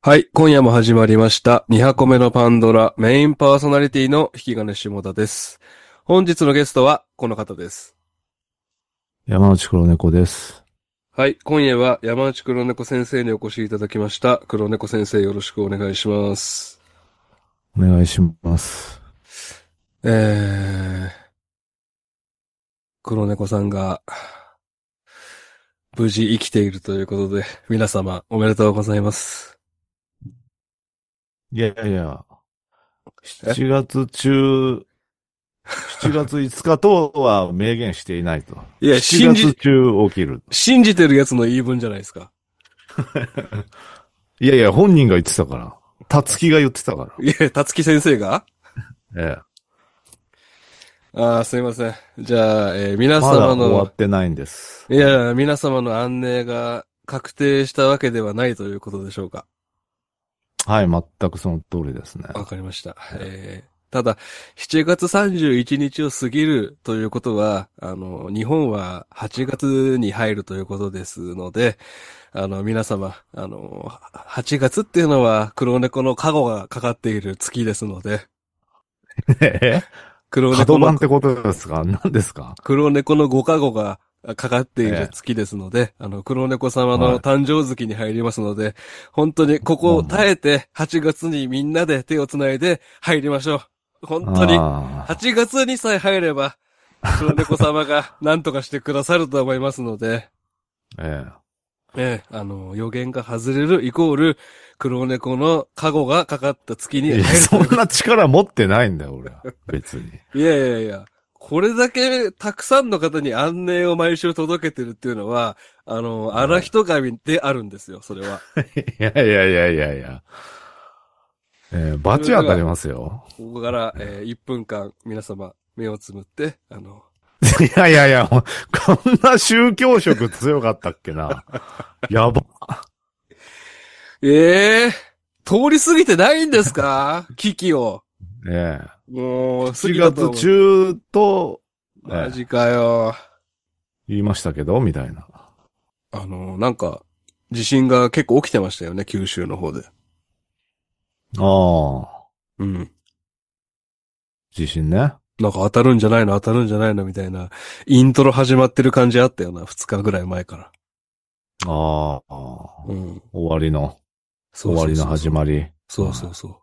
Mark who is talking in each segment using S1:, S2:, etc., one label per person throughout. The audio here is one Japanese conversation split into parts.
S1: はい、今夜も始まりました。2箱目のパンドラ、メインパーソナリティの引き金下田です。本日のゲストはこの方です。
S2: 山内黒猫です。
S1: はい、今夜は山内黒猫先生にお越しいただきました。黒猫先生よろしくお願いします。
S2: お願いします。
S1: 黒猫さんが無事生きているということで、皆様おめでとうございます。
S2: いやいやいや、
S1: え
S2: 7月中、7月5日とは明言していないと。
S1: いや、
S2: 7月中起きる。
S1: 信じてるやつの言い分じゃないですか。
S2: いやいや、本人が言ってたから。たつきが言ってたか
S1: いや、たつき先生が
S2: ら。
S1: すいません。じゃあ、皆
S2: まだ
S1: 様の
S2: 終わってないんです。
S1: いや、皆様の安寧が確定したわけではないということでしょうか。
S2: はい、全くその通りですね。
S1: わかりました。ただ、7月31日を過ぎるということは、日本は8月に入るということですので、皆様、8月っていうのは黒猫の加護がかかっている月ですので、
S2: え
S1: 黒猫の、
S2: 角番ってことですか？何ですか？
S1: 黒猫のご加護がかかっている
S2: え
S1: 月ですので、黒猫様の
S2: はい。
S1: 誕生月に入りますので、本当にここを耐えて8月にみんなで手をつないで入りましょう。本当に
S2: あ
S1: 8月にさえ入れば、黒猫様が何とかしてくださると思いますので、
S2: あ、
S1: 予言が外れるイコール、黒猫の加護がかかった月に
S2: いや、
S1: 入るという。
S2: そんな力持ってないんだよ、俺は。別に。
S1: いやいやいや、これだけたくさんの方に安寧を毎週届けてるっていうのは、荒人神であるんですよ、それは。
S2: いやいやいやいやいや。
S1: それでは、
S2: 罰当たりますよ。
S1: ここから、1分間、皆様、目をつむって、
S2: いやいやいや、こんな宗教色強かったっけな。やば。
S1: ええ通り過ぎてないんですか危機を。
S2: ええ。
S1: もう、過
S2: 7月
S1: ぎたと思う。
S2: 中と、
S1: マジかよ。
S2: 言いましたけど、みたいな。
S1: なんか、地震が結構起きてましたよね、九州の方で。
S2: ああ、
S1: うん。
S2: 地震ね。
S1: なんか当たるんじゃないの当たるんじゃないのみたいな、イントロ始まってる感じあったよな、2日ぐらい前から。
S2: ああ、
S1: うん。
S2: 終わりの、
S1: そうそう
S2: 終わりの
S1: そうそう。
S2: 始まり。
S1: そうそうそう。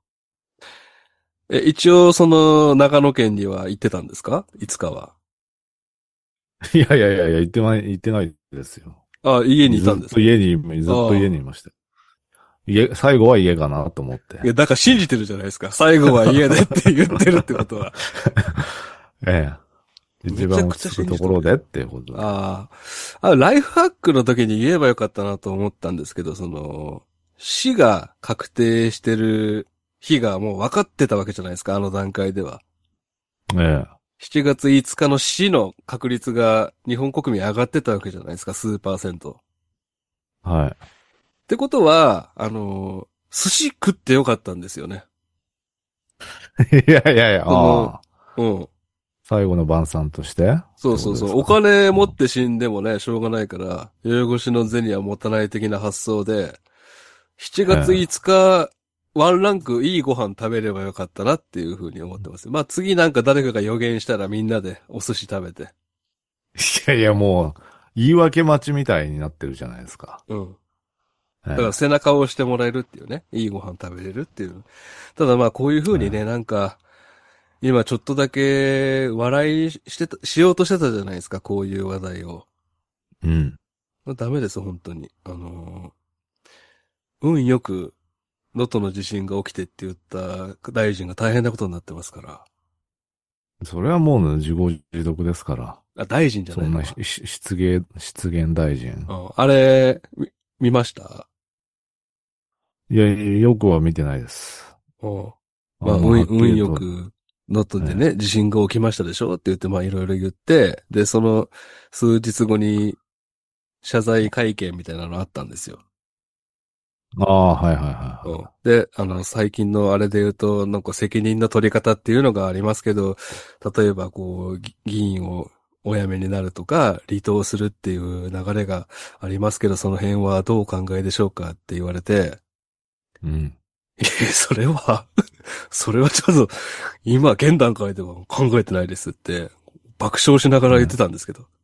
S1: 一応、長野県には行ってたんですかいつかは。
S2: いやいやいやいや、言ってないですよ。
S1: あ、家にいたん
S2: ずっ
S1: ですか
S2: と家に、ずっと家にい
S1: ああ。
S2: ました。最後は家かなと思って。
S1: いや、だから信じてるじゃないですか。最後は家でって言ってるってことは。
S2: ええ。一
S1: めちゃくちゃ
S2: 番落ち着く
S1: 信じとるやん。
S2: ところでっていうことで。
S1: ああ。ライフハックの時に言えばよかったなと思ったんですけど、死が確定してる日がもう分かってたわけじゃないですか、あの段階では。
S2: ええ。
S1: 7月5日の死の確率が日本国民上がってたわけじゃないですか、数パーセント。
S2: はい。
S1: ってことは、寿司食ってよかったんですよね。
S2: いやいやいや、
S1: その、
S2: ああ。
S1: うん。
S2: 最後の晩餐としてってこ
S1: そうそうそう。お
S2: とですか？
S1: 金持っ
S2: うん。
S1: て死んでもね、しょうがないから、夜越しの銭は持たない的な発想で、7月
S2: え
S1: 5日、ワンランクいいご飯食べればよかったなっていうふうに思ってます。まあ次なんか誰かが予言したらみんなでお寿司食べて。
S2: え。いやいや、もう、言い訳待ちみたいになってるじゃないですか。
S1: うん。だから
S2: え
S1: 背中を押してもらえるっていうね。いいご飯食べれるっていう。ただまあこういうふうにね、
S2: え。
S1: なんか、今ちょっとだけ笑いしてた、しようとしてたじゃないですか、こういう話題を。
S2: うん。
S1: ダメです、本当に。運よく能登の地震が起きてって言った大臣が大変なことになってますから。
S2: それはもうね、自業自得ですから。
S1: あ、大臣じゃな
S2: そんな
S1: いのか。
S2: 失言大臣。
S1: うん、あれ、見ました
S2: いやいや、よくは見てないです。
S1: うん。まあ、
S2: あんまはっき
S1: 運
S2: りと。
S1: よく、能登で
S2: え
S1: ね、地震が起きましたでしょって言って、まあ、いろいろ言って、で、その、数日後に、謝罪会見みたいなのあったんですよ。
S2: ああ、はいはいはい
S1: うん。
S2: は
S1: で、最近のあれで言うと、なんか責任の取り方っていうのがありますけど、例えばこう、議員をお辞めになるとか、離党するっていう流れがありますけど、その辺はどうお考えでしょうかって言われて、
S2: うん。
S1: それはそれはちょっと、今、現段階では考えてないですって、爆笑しながら言ってたんですけど。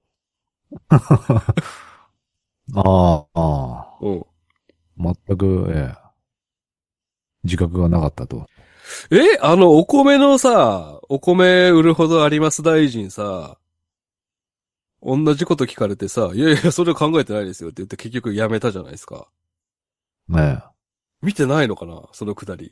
S2: ああ、
S1: うん。
S2: 全く、自覚がなかったと。
S1: お米のさ、お米売るほどあります大臣さ、同じこと聞かれてさ、いやいや、それ考えてないですよって言って結局やめたじゃないですか。
S2: ね
S1: 見てないのかなそのくだり。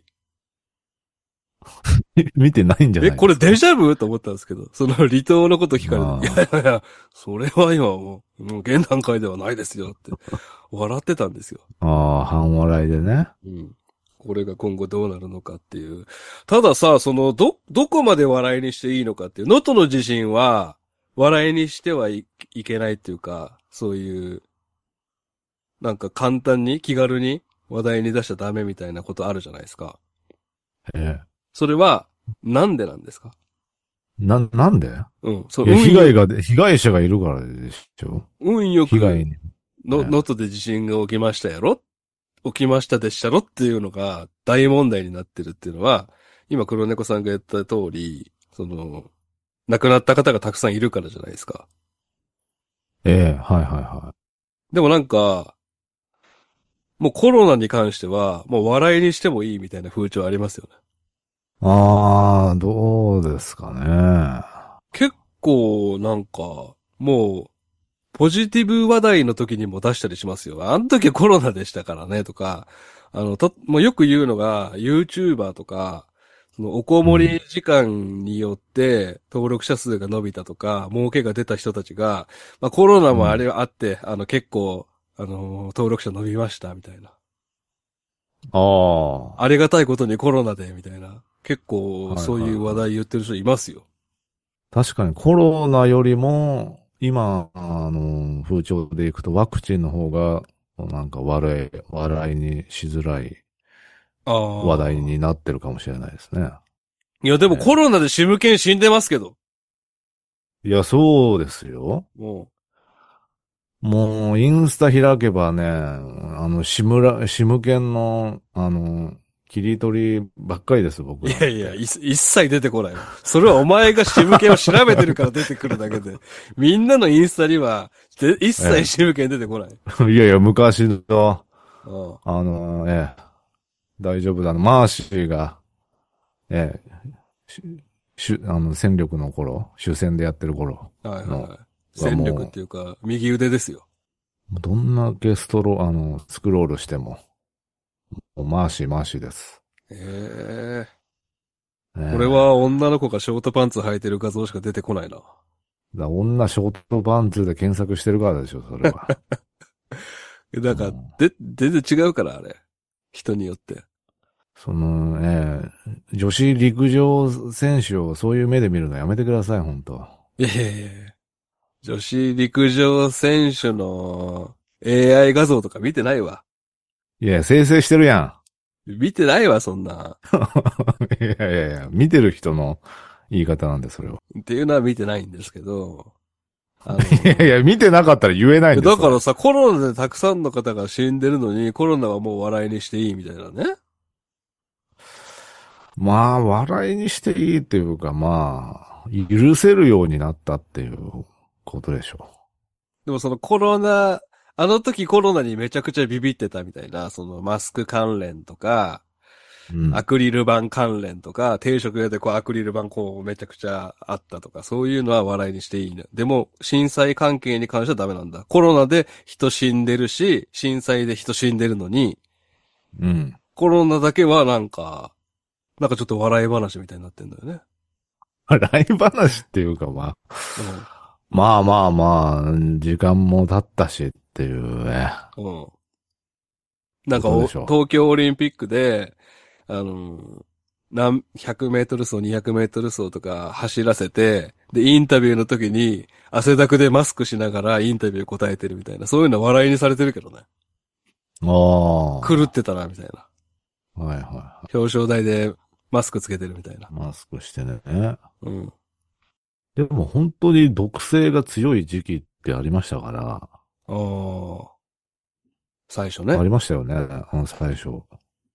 S2: え。見てないんじゃない
S1: これ
S2: ですか。
S1: デジャブと思ったんですけど、その離島のこと聞かれて、い
S2: あ
S1: やいやいや、それは今もう現段階ではないですよって笑ってたんですよ。
S2: あ、ああ、半笑いでね。
S1: うん。これが今後どうなるのかっていう。たださ、どこまで笑いにしていいのかっていう、能登の地震は、笑いにしていけないっていうか、そういう、なんか簡単に気軽に話題に出しちゃダメみたいなことあるじゃないですか。
S2: ええ。
S1: それは、なんでなんですか？
S2: なんで
S1: うん。そう、
S2: いや、被害者がいるからでしょ。
S1: 運よく、
S2: 被害に。
S1: 能登で地震が起きましたやろ？起きましたでしたろっていうのが大問題になってるっていうのは、今黒猫さんが言った通り、亡くなった方がたくさんいるからじゃないですか。
S2: ええ、はいはいは
S1: でもなんか、もうコロナに関しては、もう笑いにしてもいいみたいな風潮ありますよね。
S2: い。ああ、どうですかね。
S1: 結構なんか、もう、ポジティブ話題の時にも出したりしますよ。あの時コロナでしたからねとか、もうよく言うのが、YouTuber とか、そのおこもり時間によって登録者数が伸びたとか、儲けが出た人たちが、まあコロナもあれあって、結構、登録者伸びましたみたいな。
S2: ああ、は
S1: ありがたいことにコロナで、みたいな。結
S2: いはい
S1: 構そういう話
S2: はい。
S1: 題言ってる人いますよ。
S2: 確かにコロナよりも、今、風潮でいくとワクチンの方が、なんか笑いにしづらい話題
S1: ああ。
S2: になってるかもしれないですね。
S1: いやでもコ
S2: え
S1: ロナでシムケン死んでますけど。
S2: いや、そうですよ。
S1: も
S2: もう、インスタ開けばね、シム犬の、切り取りばっかりです、
S1: う。
S2: 僕なんて。
S1: いやいや、一切出てこないわ。それはお前がシムケンを調べてるから出てくるだけで。みんなのインスタには、一切
S2: え
S1: シムケン出てこない。
S2: え。いやいや、昔の、
S1: あ
S2: 大丈夫だな。マーシーが、ええ、戦力の頃、主戦でやってる頃
S1: あ。はいはい
S2: の、
S1: はい。
S2: は
S1: 戦力っ
S2: も
S1: ていうか、右腕ですよ。
S2: う、どんだけスクロールしても、もうマーシーです。
S1: ええ。これは
S2: ええ
S1: 女の子がショートパンツ履いてる画像しか出てこないな。
S2: 女ショートパンツで検索してるからでしょ、それは。
S1: だから、
S2: うん、
S1: 全然違うから、あれ。人によって。
S2: 女子陸上選手をそういう目で見るのやめてください、本当。
S1: いやいやいや、女子陸上選手の AI 画像とか見てないわ。
S2: いや、生成してるや
S1: 見てないわ、そんな。
S2: ん。いやいやいや、見てる人の言い方なんで、それは。
S1: っていうのは見てないんですけど、
S2: いやいや、見てなかったら言えないんです、それ。
S1: だからさ、コロナでたくさんの方が死んでるのに、コロナはもう笑いにしていいみたいなね。
S2: まあ、笑いにしていいっていうか、まあ、許せるようになったっていうことでしょ
S1: でもそのコロナ、あの時コロナにめちゃくちゃビビってたみたいな、そのマスク関連とか、
S2: う。うん。
S1: アクリル板関連とか、定食屋でこうアクリル板こうめちゃくちゃあったとか、そういうのは笑いにしていいね。でも、震災関係に関してはダメなんだ。コロナで人死んでるし、震災で人死んでるのに、
S2: うん。
S1: コロナだけはなんかちょっと笑い話みたいになってんだよね。
S2: 笑い話っていうか、まあ、
S1: うん。
S2: まあまあまあ、時間も経ったしっていうね、
S1: うん。なんか
S2: ことでしょ
S1: 東京オリンピックで、100メートル走、200メートル走とか走らせて、で、インタビューの時に、汗だくでマスクしながらインタビュー答えてるみたいな、そういうのは笑いにされてるけどね。
S2: う。あ
S1: 狂ってたな、みたいな。
S2: あ。はいは
S1: 表彰台でマスクつけてるみたいな。
S2: い。マスクしてね。
S1: うん。
S2: でも本当に毒性が強い時期ってありましたから、
S1: ああ。最初ね。
S2: ありましたよね、最初。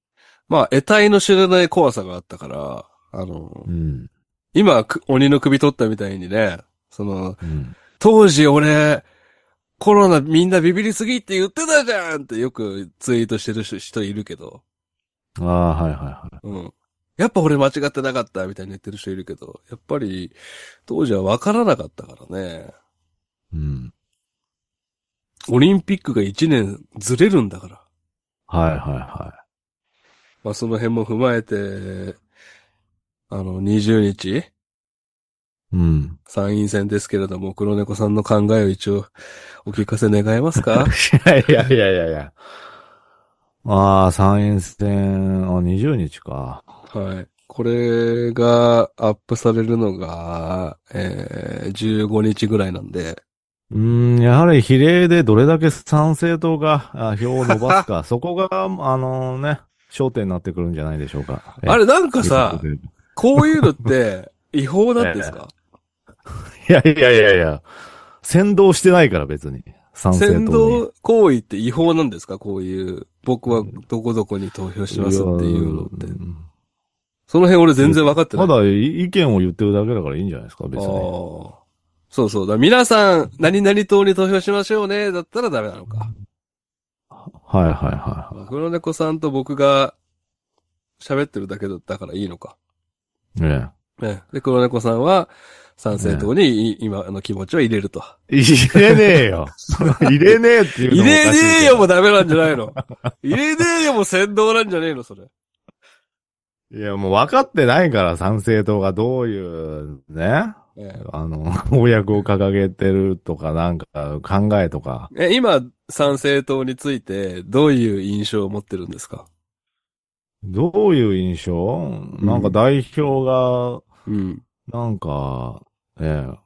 S1: まあ、得体の知らない怖さがあったから、
S2: うん。
S1: 今、鬼の首取ったみたいにね、
S2: うん。
S1: 当時俺、コロナみんなビビりすぎって言ってたじゃんってよくツイートしてる人いるけど、
S2: ああ、はいはいはい。
S1: うん。やっぱ俺間違ってなかったみたいに言ってる人いるけど、やっぱり当時は分からなかったからね。
S2: うん。
S1: オリンピックが1年ずれるんだから。
S2: はいはいは
S1: まあその辺も踏まえて、20日
S2: い。うん。
S1: 参院選ですけれども、黒猫さんの考えを一応お聞かせ願えますか？
S2: いやいやいやいやいや。ああ、参院選、20日か。
S1: はい。これがアップされるのが、15日ぐらいなんで。
S2: やはり比例でどれだけ参政党が票を伸ばすか、そこが、焦点になってくるんじゃないでしょうか。
S1: あれなんか
S2: 予測
S1: さ、
S2: で。
S1: こういうのって違法なんです
S2: え
S1: か？
S2: いやいやいやいや、先導してないから別に。参
S1: 先
S2: 政党に。
S1: 導行為って違法なんですか？こういう、僕はどこどこに投票しま
S2: いや、
S1: すっていうのって。その辺俺全然分かってない。
S2: ただ意見を言ってるだけだからいいんじゃないですか、別
S1: ああ。
S2: に。
S1: そうそうだ。皆さん、何々党に投票しましょうね。だったらダメなのか。
S2: はいはいは
S1: 黒猫さんと僕が喋ってるだけだったからいいのか。
S2: いはい。ね
S1: ね。で、黒猫さんは参
S2: え。ね
S1: 政党に今の気持ちを入れると。
S2: え。入れねえよ。入れねえっていう
S1: 入
S2: のもお
S1: れねえ
S2: かしいけど。
S1: よもダメなんじゃないの？入れねえよも先導なんじゃねえのそれ。
S2: いや、もう分かってないから、参政党がどういうね、
S1: え
S2: 公約を掲げてるとか、なんか考えとか。
S1: 今、参政党についてどういう印象を持ってるんですか？
S2: どういう印象なんか
S1: うん。
S2: 代表が、
S1: うん。
S2: なんか、ええ、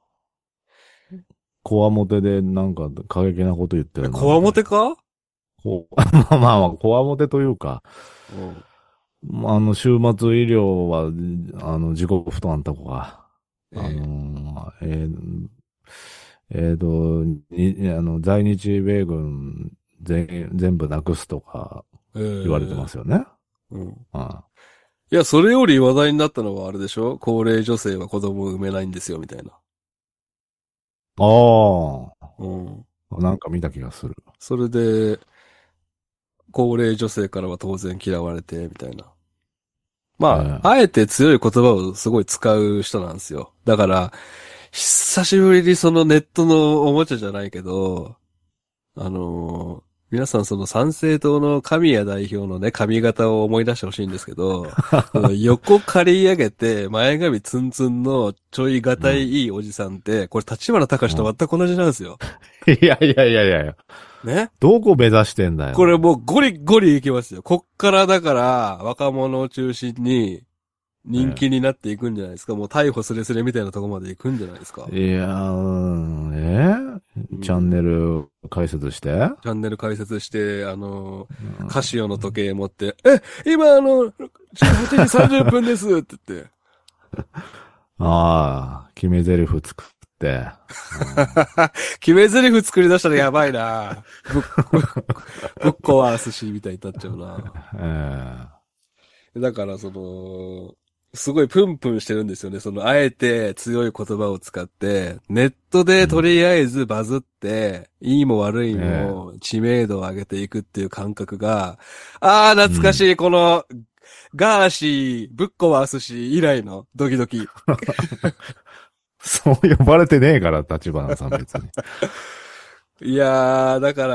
S2: こわもてでなんか過激なこと言ってるな、
S1: こわ
S2: みたいな。
S1: もてか？
S2: まあ、こわもてというか、
S1: うん。
S2: 週末医療は、自己負担とか、あ
S1: え
S2: の在日米軍全部なくすとか言われてますよね。
S1: うん。
S2: あ
S1: いや、それより話題になったのはあれでしょ？高齢女性は子供を産めないんですよ、みたいな。
S2: あ
S1: うん。
S2: ー、なんか見た気がする。
S1: それで、高齢女性からは当然嫌われて、みたいな。まあ、
S2: え
S1: あえて強い言葉をすごい使う人なんですよ。だから、久しぶりにそのネットのおもちゃじゃないけど、皆さんその参政党の神谷代表のね、髪型を思い出してほしいんですけど、その横刈り上げて前髪ツンツンのちょいがたいいいおじさんって、これ立花隆と全く同じなんですよ。
S2: いやいやいやいやいや。
S1: ね。
S2: どこ目指してんだよ。
S1: これもうゴリゴリいきますよ。こっからだから若者を中心に人気になっていくんじゃないですか。もう逮捕スレスレみたいなとこまで行くんじゃないですか。
S2: いやチャン
S1: うん。
S2: ネル解説して。
S1: チャンネル開設して、カシオの時
S2: うん
S1: 計持って、今18時30分ですって言って。
S2: ああ、決め台詞作って。
S1: 決め台詞作り出したらやばいな。ぶっ壊すし、みたいになっちゃうな。
S2: え
S1: だから、すごいプンプンしてるんですよね。あえて強い言葉を使って、ネットでとりあえずバズって、いいも悪い
S2: え
S1: も知名度を上げていくっていう感覚が、ああ、懐かしい、この、ガーシー、ぶっ壊すし、以来のドキドキ。
S2: そう呼ばれてねえから、立花さん別に。
S1: いやー、だから、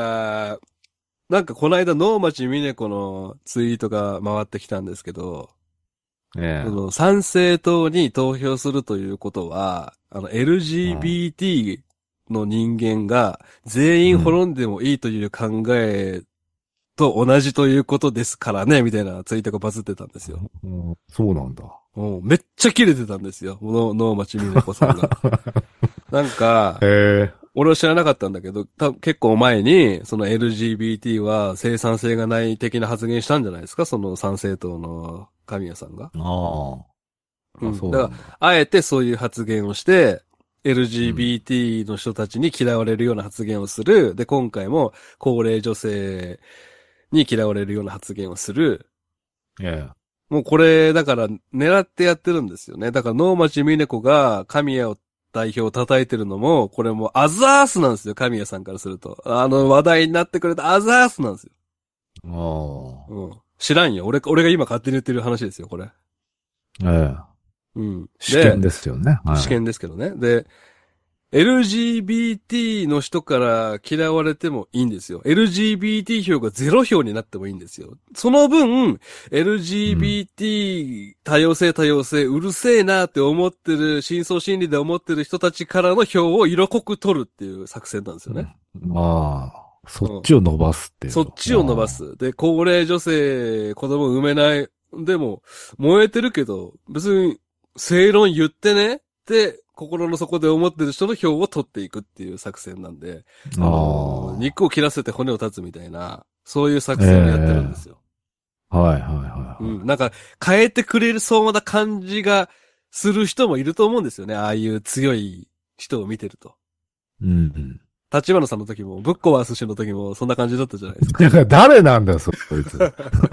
S1: なんかこの間、能町みね子のツイートが回ってきたんですけど、
S2: え
S1: 参政党に投票するということは、
S2: うん。
S1: LGBT の人間が全員
S2: うん。
S1: 滅んでもいいという考えと同じということですからね、みたいなツイートがバズってたんですよ。
S2: そうなんだ。
S1: めっちゃキレてたんですよ。能町みね子さんが。なんか、
S2: へえ。
S1: 俺は知らなかったんだけど、結構前に、その LGBT は生産性がない的な発言したんじゃないですか？その参政党の神谷さんが。
S2: ああ。あ、
S1: うん。だから、
S2: そうなんだ。
S1: あえてそういう発言をして、
S2: うん。
S1: LGBT の人たちに嫌われるような発言をする。で、今回も高齢女性に嫌われるような発言をする。
S2: ええ。
S1: もうこれ、だから狙ってやってるんですよね。だから能町みね子が神谷を代表を叩いてるのも、これもアザースなんですよ、神谷さんからすると。話題になってくれたアザースなんですよ。
S2: あ
S1: うん。知らんよ。俺が今勝手に言ってる話ですよ、これ。
S2: あ。ええ。
S1: うん。
S2: 試験
S1: で、
S2: ですよね。
S1: 試験ですけどね。で、LGBT の人から嫌われてもいいんですよ。LGBT 票が0票になってもいいんですよ。その分、
S2: うん。
S1: LGBT 多様性うるせえなって思ってる、深層心理で思ってる人たちからの票を色濃く取るっていう作戦なんですよね。
S2: まあ、そっ
S1: うん。
S2: ちを伸ばすっていう。
S1: そっちを伸ばす。で、高齢女性、子供産めない。でも、燃えてるけど、別に、正論言ってねって心の底で思ってる人の票を取っていくっていう作戦なんで、
S2: ああ。
S1: 肉を切らせて骨を断つみたいな、そういう作
S2: え
S1: 戦をやってるんです
S2: え、
S1: よ。
S2: はいはいは
S1: うん。なんか、変えてくれそうな感じがする人もいると思うんですよね。ああいう強い人を見てると。
S2: い。うん。
S1: 立花さんの時も、ぶっ壊す氏の時もそんな感じだったじゃないですか。
S2: だから誰なんだよ、そいつ。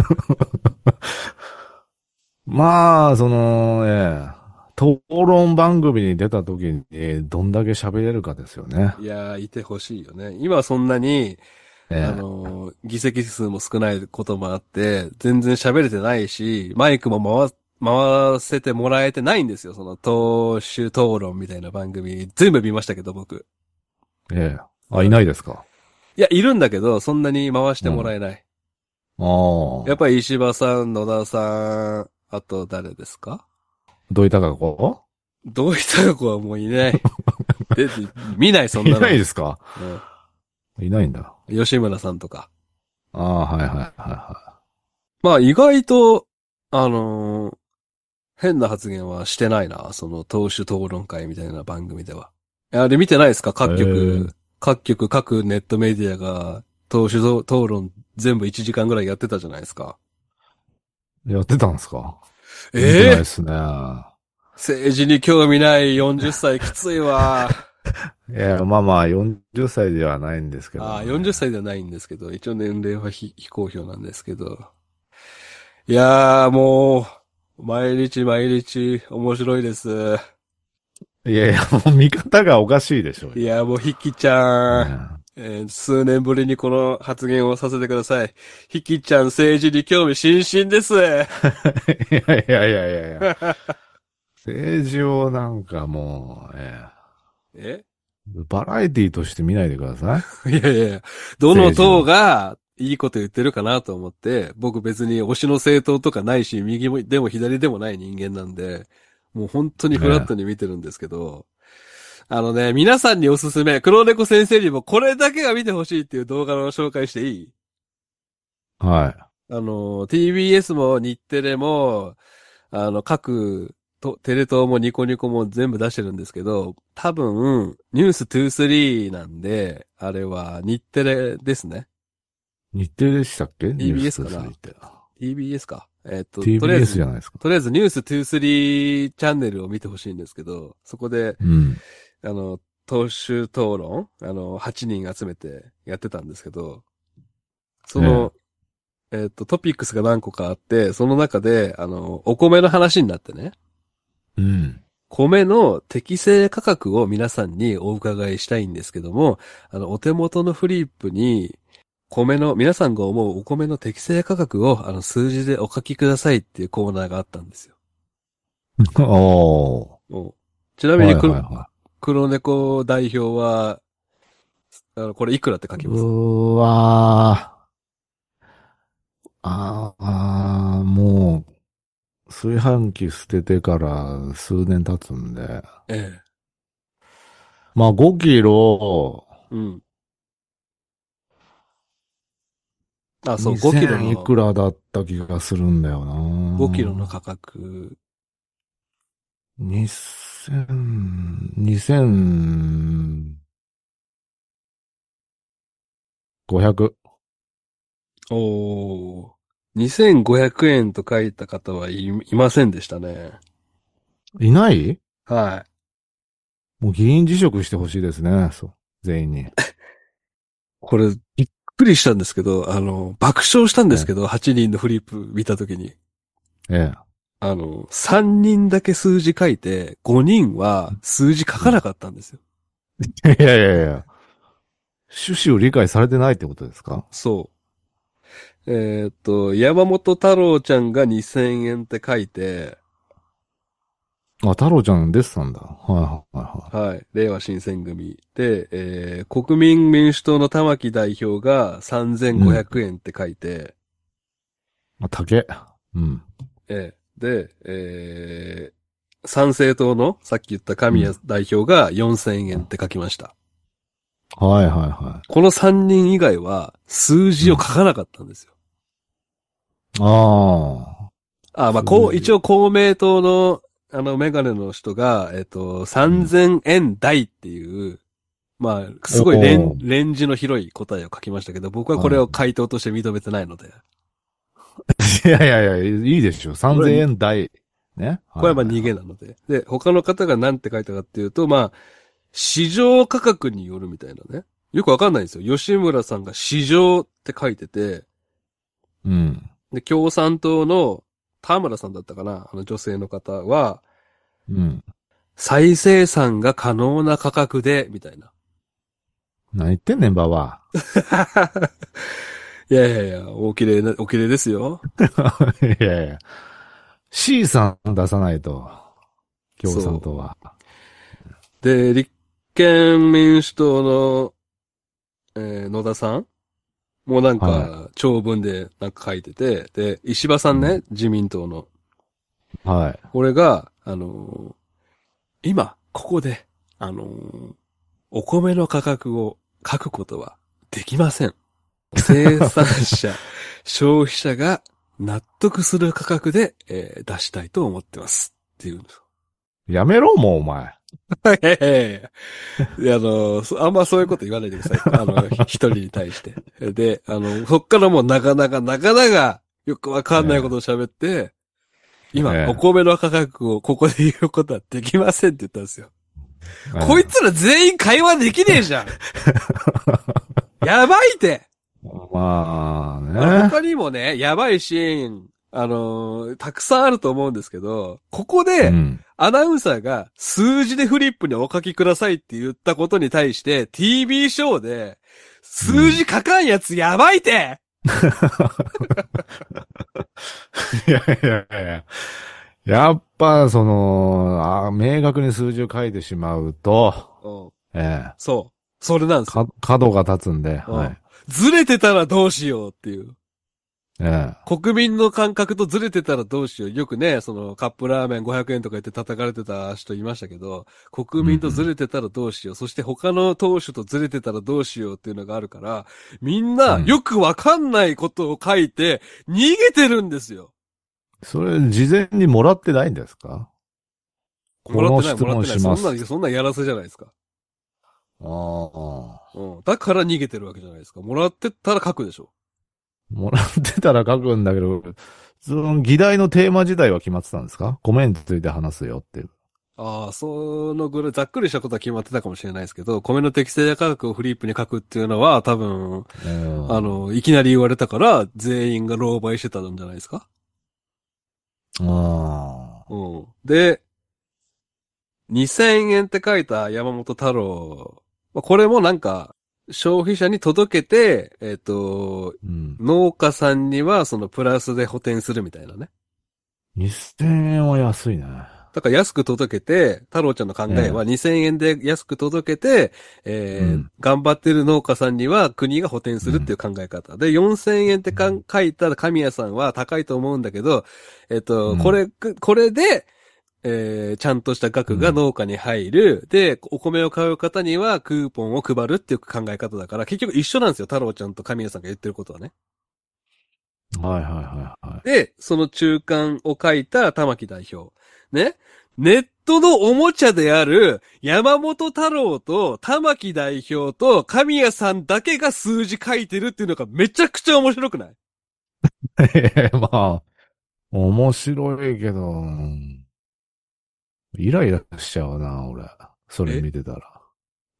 S2: まあ、討論番組に出た時に、どんだけ喋れるかですよね。
S1: いやー、いてほしいよね。今はそんなに、
S2: ええ。
S1: 議席数も少ないこともあって、全然喋れてないし、マイクも回せてもらえてないんですよ。その党首討論みたいな番組、全部見ましたけど、僕。
S2: ええ。あ、い
S1: うん。
S2: ないですか？
S1: いや、いるんだけど、そんなに回して
S2: うん。
S1: もらえない。
S2: ああ。
S1: やっぱり石破さん、野田さん、あと誰ですか？
S2: どういたかこ
S1: どういった子はもういない。で、見ない、そん
S2: いない
S1: なの。
S2: ですか？
S1: うん。
S2: いないんだ。
S1: 吉村さんとか。
S2: ああ、はいはいはいは
S1: まあ意外と、あのー変な発言はしてないな。その党首討論会みたいな番組では。あれ見てないですか？
S2: い。
S1: 各ネットメディアが党首討論全部1時間ぐらいやってたじゃないですか。
S2: やってたんですか？見てないで
S1: ええ、
S2: すね。
S1: 政治に興味ない40歳きついわ。
S2: いや、まあまあ、40歳ではないんですけど
S1: ああ、
S2: もね。
S1: 40歳ではないんですけど、一応年齢は非公表なんですけど。いやーもう、毎日毎日面白いです。
S2: いやいや、もう見方がおかしいでしょうよ。
S1: いや、もう、ひきちゃん、
S2: ね
S1: 数年ぶりにこの発言をさせてください。ひきちゃん政治に興味津々です。
S2: え。いやいやいやいやいや。政治をなんかもう、
S1: え
S2: バラエティとして見ないでください。
S1: いやいやいや、どの党
S2: 政治を。
S1: がいいこと言ってるかなと思って、僕別に推しの政党とかないし、右もでも左でもない人間なんで、もう本当にフラッ
S2: ね。
S1: トに見てるんですけど、皆さんにおすすめ、黒猫先生にもこれだけは見てほしいっていう動画の紹介していい？
S2: は
S1: TBS も日テレも、各テレ東もニコニコも全部出してるんですけど、多分、ニュース23なんで、あれは日テレですね。
S2: い。日テレでしたっけ？ニュース
S1: TBS か
S2: 23
S1: な？
S2: って。
S1: TBS か。とりあえ
S2: TBS じ
S1: ず、
S2: ゃないですか。
S1: とりあえずニュース23チャンネルを見てほしいんですけど、そこで、
S2: うん。
S1: 党首討論、8人集めてやってたんですけど、そ
S2: ええ。
S1: の、トピックスが何個かあって、その中で、お米の話になってね、
S2: うん。
S1: 米の適正価格を皆さんにお伺いしたいんですけども、お手元のフリップに、皆さんが思うお米の適正価格を、数字でお書きくださいっていうコーナーがあったんですよ。
S2: おー。
S1: うん。ちなみに
S2: はいはいは
S1: 黒猫代表は、これいくらって書
S2: い。
S1: きます？
S2: わー。もう、炊飯器捨ててから数年経つんで。
S1: ええ。
S2: まあ5キロ、
S1: うん。あ、そう、
S2: 2000いくらだった気がするんだよ
S1: 5キロの
S2: な。
S1: 価格。
S2: 2500。
S1: おー。2500円と書いた方いませんでしたね。
S2: いない？
S1: はい。
S2: もう議員辞職してほしいですね。そう。全員に。
S1: これ、びっくりしたんですけど、爆笑したんです
S2: え
S1: けど、8人のフリップ見たときに。
S2: え
S1: 3人だけ数字書いて、5人は数字書かなかったんですよ。
S2: え。いやいやいや。趣旨を理解されてないってことですか？
S1: そう。山本太郎ちゃんが2000円って書いて、
S2: あ、太郎ちゃん出てたんだ。はいはいは
S1: はい。令和新選組。で、国民民主党の玉木代表が3500円って書いて、
S2: い。竹。うん。
S1: で、参政党のさっき言った神谷代表が4000円って書きました。
S2: はいはいは
S1: この3人以外は数字を書かなかったんですよ。
S2: い。ああ。
S1: 一応公明党のメガネの人が、3000円台っていう、まあ、すごい
S2: おー
S1: レンジの広い答えを書きましたけど、僕はこれを回答として認めてないので。
S2: いやいやいや、いいでしょ。3000
S1: これは
S2: 円台。ね。
S1: これはまあ逃げなので。で、他の方が何て書いたかっていうと、まあ、市場価格によるみたいなね。よくわかんないんですよ。吉村さんが市場って書いてて、
S2: うん。
S1: で、共産党の田村さんだったかな、女性の方は、
S2: うん。
S1: 再生産が可能な価格で、みたいな。
S2: 何言ってんねん、ばは。
S1: いやいやいや、お綺麗ですよ。
S2: いやいや。C さん出さないと。共産
S1: そ
S2: 党は。
S1: う。で、立憲民主党の、野田さんもなん
S2: は
S1: か、長文でなんか書いてて、で、石破さんね、自民党の。
S2: い。はい。
S1: これが、今、ここで、お米の価格を書くことはできません。生産者、消費者が納得する価格で、出したいと思ってます。っていう。
S2: やめろ、もうお前。
S1: いやいやいやいやあんまそういうこと言わないでください。一人に対して。で、そっからもうなかなかよくわかんないことを喋って、今、お
S2: え
S1: 米の価格をここで言うことはできませんって言ったんですよ。
S2: え。
S1: こいつら全員会話できねえじゃん。やばいって。
S2: まあね。
S1: 他にもね、やばいシーン、たくさんあると思うんですけど、ここで、
S2: うん。
S1: アナウンサーが数字でフリップにお書きくださいって言ったことに対して、TV ショーで、数字書かんやつやばいって
S2: いやいやいや。やっぱ、明確に数字を書いてしまうと、
S1: うん。
S2: ええ、
S1: そう。それなんですよ。
S2: 角が立つんで、
S1: うん。
S2: はい。
S1: ずれてたらどうしようっていう。
S2: ええ、
S1: 国民の感覚とずれてたらどうしよう。よくね、そのカップラーメン500円とか言って叩かれてた人いましたけど、国民とずれてたらどうしよう。そして他の党首とずれてたらどうしようっていうのがあるから、みんなよくわかんないことを書いて逃げてるんですよ。
S2: それ、事前にもらってないんですか？この質
S1: もらってない。
S2: 問します。
S1: そんなやらせじゃないですか。
S2: ああ。
S1: うん。だから逃げてるわけじゃないですか。もらってたら書くでしょ。
S2: もらってたら書くんだけど、その議題のテーマ自体は決まってたんですか？米について話すよっていう。
S1: ああ、そのぐらいざっくりしたことは決まってたかもしれないですけど、米の適正価格をフリップに書くっていうのは多分、
S2: うん。
S1: いきなり言われたから全員が狼狽してたんじゃないですか。
S2: ああ。
S1: うん。で、2000円って書いた山本太郎。まあこれもなんか、消費者に届けて、
S2: うん。
S1: 農家さんにはそのプラスで補填するみたいなね。
S2: 2000円は安いね。
S1: だから安く届けて、太郎ちゃんの考えは
S2: ええ。
S1: 2000円で安く届けて、
S2: うん。
S1: 頑張ってる農家さんには国が補填するっていう
S2: うん。
S1: 考え方。で、4000円って書いた神谷さんは高いと思うんだけど、
S2: うん。
S1: これで、ちゃんとした額が
S2: うん。
S1: 農家に入る。で、お米を買う方にはクーポンを配るっていう考え方だから、結局一緒なんですよ。太郎ちゃんと神谷さんが言ってることはね。
S2: はいはいはいはい。
S1: で、その中間を書いた玉木代表。ね。ネットのおもちゃである山本太郎と玉木代表と神谷さんだけが数字書いてるっていうのがめちゃくちゃ面白くない？
S2: まあ、面白いけど、イライラしちゃうな、俺。それ
S1: え
S2: 見てたら。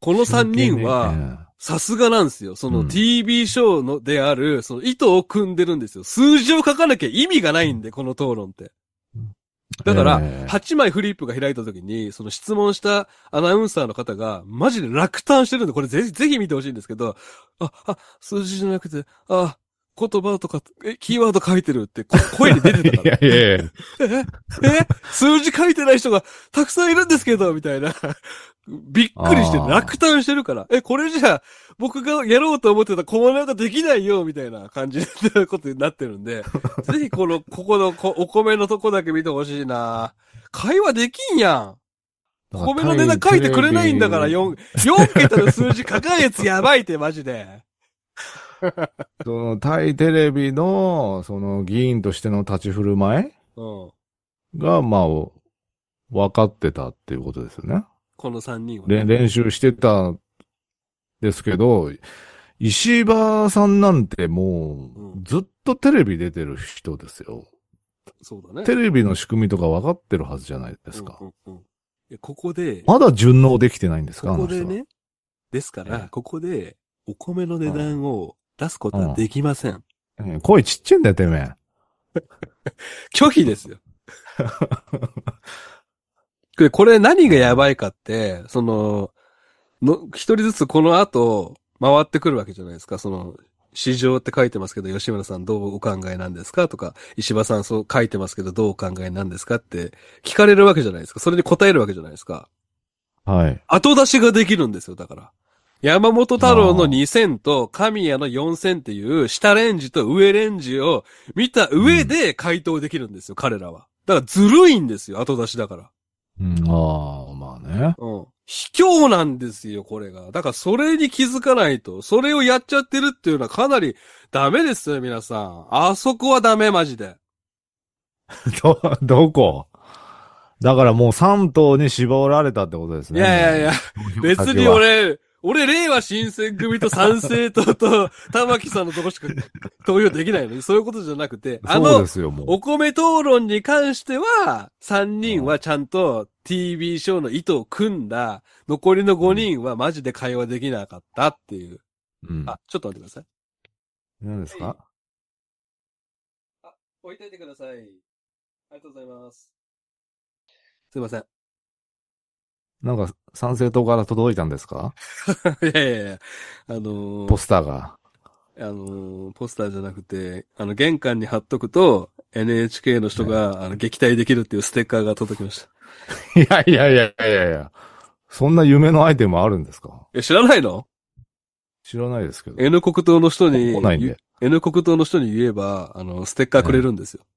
S1: この3人は、さすがなんですよ。その TV ショーのである、その意図を組んでるんですよ。数字を書かなきゃ意味がないんで、この討論って。だから、8枚フリップが開いた時に、その質問したアナウンサーの方が、マジで落胆してるんで、これぜひ見てほしいんですけど、数字じゃなくて、言葉とか、キーワード書いてるって声に出てたから。
S2: いや
S1: 数字書いてない人がたくさんいるんですけど、みたいな。びっくりして落胆してるから。これじゃ僕がやろうと思ってたコーナーができないよ、みたいな感じのことになってるんで、ぜひここのお米のとこだけ見てほしいな。会話できんやん。お米の値段書いてくれないんだから、4桁の数字書かんやつやばいって、マジで。
S2: その、タイテレビの、その、議員としての立ち振る舞いが、まあ、分かってたっていうことですよね。
S1: この3人は、ね。
S2: 練習してたんですけど、石破さんなんてもう、ずっとテレビ出てる人ですよ。
S1: そうだね。
S2: テレビの仕組みとか分かってるはずじゃないですか。
S1: ここで。
S2: まだ順応できてないんですか？
S1: ここでね。ですから、ここで、お米の値段を出すことはできません。
S2: 声ちっちゃいんだよ、てめえ。
S1: 拒否ですよ。これ何がやばいかって、一人ずつこの後、回ってくるわけじゃないですか。市場って書いてますけど、吉村さんどうお考えなんですかとか、石破さんそう書いてますけど、どうお考えなんですかって聞かれるわけじゃないですか。それに答えるわけじゃないですか。
S2: はい。
S1: 後出しができるんですよ、だから。山本太郎の2000と神谷の4000っていう下レンジと上レンジを見た上で回答できるんですよ、彼らは。だからずるいんですよ、後出しだから。
S2: まあね。
S1: 卑怯なんですよ、これが。だからそれに気づかないと、それをやっちゃってるっていうのはかなりダメですよ、皆さん。あそこはダメ、マジで。
S2: どこ？だからもう3党に絞られたってことですね。
S1: いや、別に俺、令和新選組と参政党と玉木さんのとこしか投票できないのに、そういうことじゃなくて、お米討論に関しては、3人はちゃんと TV ショーの意図を組んだ、残りの5人はマジで会話できなかったっていう。ちょっと待ってください。
S2: 何ですか？
S1: 置いといてください。ありがとうございます。すいません。
S2: なんか、参政党から届いたんですか？
S1: いや、
S2: ポスターが。
S1: ポスターじゃなくて、玄関に貼っとくと、NHK の人が、撃退できるっていうステッカーが届きました。
S2: いや。そんな夢のアイテムあるんですか？
S1: 知らないの？
S2: 知らないですけど。
S1: N 国党の人に、
S2: 来ないんで。
S1: N 国党の人に言えば、ステッカーくれるんですよ。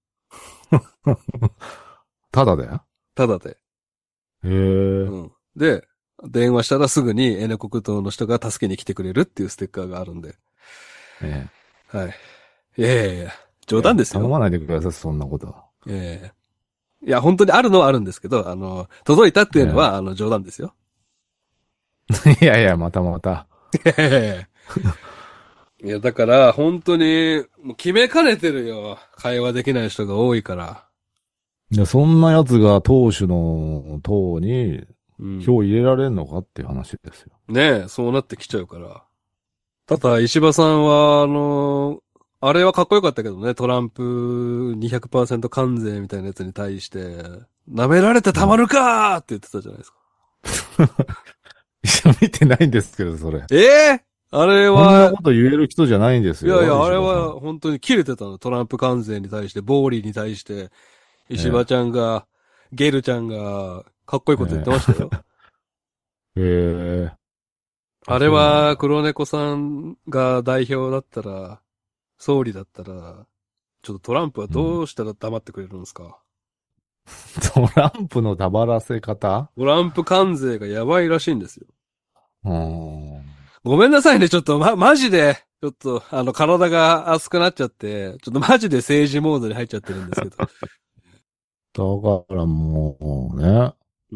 S2: ただで？
S1: ただで。
S2: へえ。
S1: で、電話したらすぐに N 国党の人が助けに来てくれるっていうステッカーがあるんで。はい。いや、冗談ですよ。
S2: 頼まないでください、そんなこと。
S1: いや、本当にあるのはあるんですけど、届いたっていうのは、冗談ですよ。
S2: いや、また。
S1: いや、だから、本当に、もう決めかねてるよ。会話できない人が多いから。
S2: いや、そんな奴が党首の党に票入れられんのかっていう話ですよ。
S1: ねえ、そうなってきちゃうから。ただ、石破さんは、あれはかっこよかったけどね、トランプ200% 関税みたいなやつに対して、舐められてたまるかーって言ってたじゃないですか。
S2: 見てないんですけど、それ。
S1: あれは。
S2: こんなこと言える人じゃないんですよ。
S1: いや、あれは本当に切れてたの。トランプ関税に対して、ボーリーに対して、石破ちゃんが、ゲルちゃんが、かっこいいこと言ってましたよ。あれは、黒猫さんが代表だったら、総理だったら、ちょっとトランプはどうしたら黙ってくれるんですか？
S2: トランプの黙らせ方？
S1: トランプ関税がやばいらしいんですよ。ごめんなさいね、ちょっとマジで、ちょっと、体が熱くなっちゃって、ちょっとマジで政治モードに入っちゃってるんですけど。
S2: だからもうね。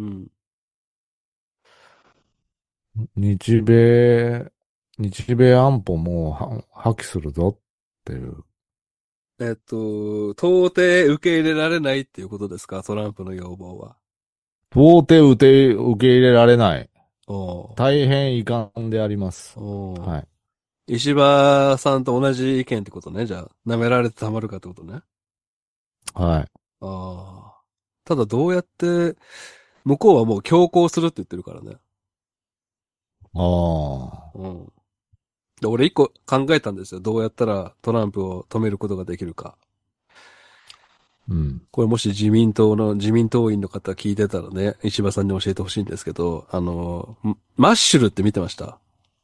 S2: 日米安保も破棄するぞっていう。
S1: 到底受け入れられないっていうことですか？トランプの要望は。
S2: 到底受け入れられない。
S1: おー。
S2: 大変遺憾であります。
S1: おー。
S2: はい。
S1: 石破さんと同じ意見ってことね。じゃあ、舐められてたまるかってことね。
S2: はい。
S1: ああ。ただどうやって、向こうはもう強行するって言ってるからね。
S2: ああ。
S1: うん。で、俺一個考えたんですよ。どうやったらトランプを止めることができるか。
S2: うん。
S1: これもし自民党員の方聞いてたらね、石破さんに教えてほしいんですけど、マッシュルって見てました？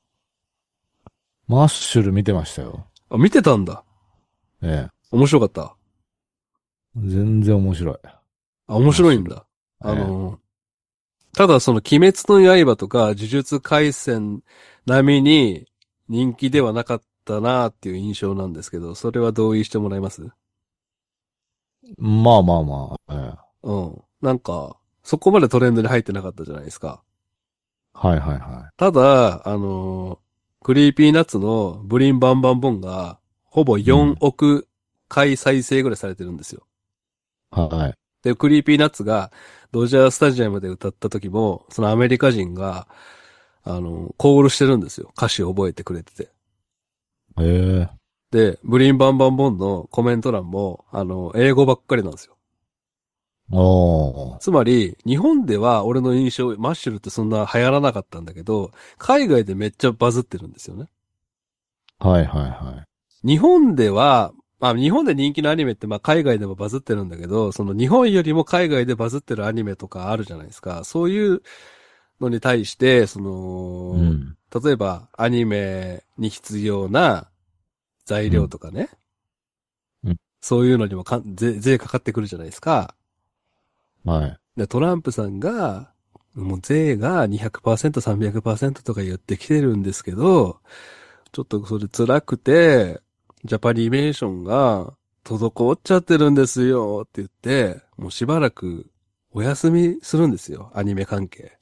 S2: マッシュル見てましたよ。
S1: あ、見てたんだ。
S2: ええ。
S1: 面白かった。
S2: 全然面白い。
S1: あ、面
S2: マッシュル。
S1: 白いんだ。
S2: ええ。
S1: ただその鬼滅の刃とか呪術廻戦並みに人気ではなかったなっていう印象なんですけど、それは同意してもらえます？
S2: まあまあまあ。ええ。
S1: うん。なんか、そこまでトレンドに入ってなかったじゃないですか。
S2: はいはいは
S1: ただ、クリーピーナッツのブリンバンバンボンが、ほぼ
S2: い。う
S1: 4
S2: ん。
S1: 億回再生ぐらいされてるんですよ。
S2: はい。
S1: で、クリーピーナッツがドジャースタジアムで歌った時も、そのアメリカ人が、コールしてるんですよ。歌詞を覚えてくれてて。
S2: ええ。
S1: で、ブリンバンバンボンのコメント欄も、英語ばっかりなんですよ。
S2: おー。
S1: つまり、日本では俺の印象、マッシュルってそんな流行らなかったんだけど、海外でめっちゃバズってるんですよね。
S2: はいはいは
S1: 日本では、日本で人気のアニメって海外でもバズってるんだけど、その日本よりも海外でバズってるアニメとかあるじゃないですか。そういうのに対して、
S2: い。うん。
S1: 例えばアニメに必要な材
S2: うん。
S1: 料とかね、
S2: うん。
S1: そういうのにも税かかってくるじゃないですか。
S2: はい。
S1: で、トランプさんが、もう税が200%、300%とか言ってきてるんですけど、ちょっとそれ辛くて、ジャパニメーションが滞っちゃってるんですよって言って、もうしばらくお休みするんですよ、アニメ関係。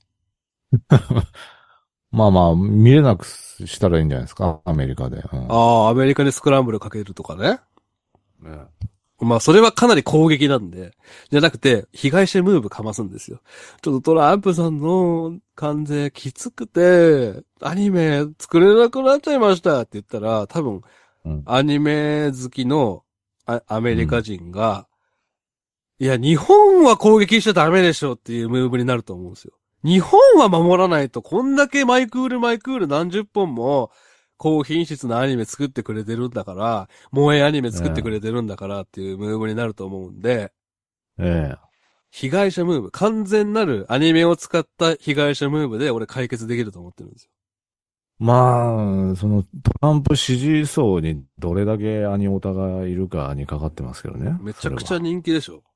S2: まあまあ、見れなくしたらいいんじゃないですか、アメリカで。うん。
S1: ああ、アメリカにスクランブルかけるとかね。
S2: ね。
S1: それはかなり攻撃なんで、じゃなくて、被害者ムーブかますんですよ。ちょっとトランプさんの関税きつくて、アニメ作れなくなっちゃいましたって言ったら、多分、
S2: うん。
S1: アニメ好きのアメリカ
S2: うん。
S1: 人が、いや、日本は攻撃しちゃダメでしょっていうムーブになると思うんですよ。日本は守らないと、こんだけマイクールマイクール何十本も、高品質なアニメ作ってくれてるんだから、萌えアニメ作ってくれ
S2: え
S1: てるんだからっていうムーブになると思うんで、
S2: え。ええ。
S1: 被害者ムーブ、完全なるアニメを使った被害者ムーブで俺解決できると思ってるんですよ。
S2: まあ、そのトランプ支持層にどれだけアニオタがいるかにかかってますけどね、
S1: めちゃくちゃ
S2: それは。
S1: 人気でしょ。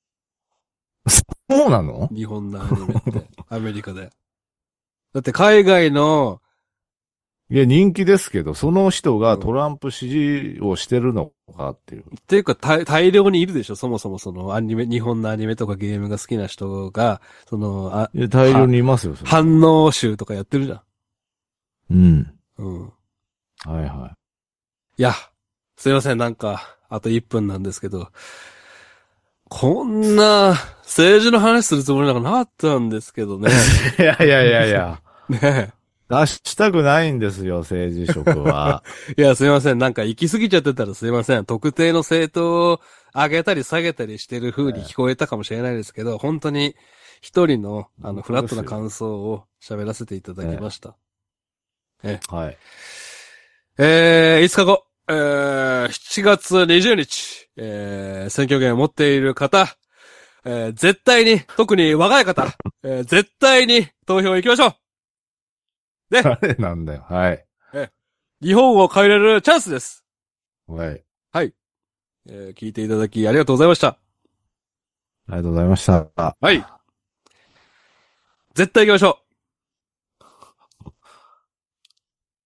S2: そうなの？
S1: 日本のアニメって、アメリカで。だって海外の、
S2: いや、人気ですけど、その人がト
S1: うん。
S2: ランプ支持をしてるのかっていう。
S1: っていうか大量にいるでしょ、そもそもそのアニメ、日本のアニメとかゲームが好きな人が、
S2: いや、大量にいますよ、それは。
S1: 反応集とかやってるじゃ
S2: うん。
S1: ん。うん。
S2: はいは
S1: いや、すいません、なんか、あと1分なんですけど、こんな政治の話するつもりなんかなかったんですけどね。
S2: い。いやいやいやいや。
S1: ね
S2: 出したくないんですよ、政治色は。
S1: え。いや、すいません。なんか行き過ぎちゃってたらすいません。特定の政党を上げたり下げたりしてる風に聞こえたかもしれないですけど、本当に一人の、フラットな
S2: 本当ですよ。
S1: 感想を喋らせていただきました。え
S2: はい。
S1: 5日後、7月20日、選挙権を持っている方、絶対に、特に若い方、絶対に投票行きましょう。で、
S2: 誰なんだよ。はい。
S1: 日本を変えれるチャンスです。
S2: はい。
S1: はい。聞いていただきありがとうございました。
S2: ありがとうございました。
S1: はい。絶対行きましょう。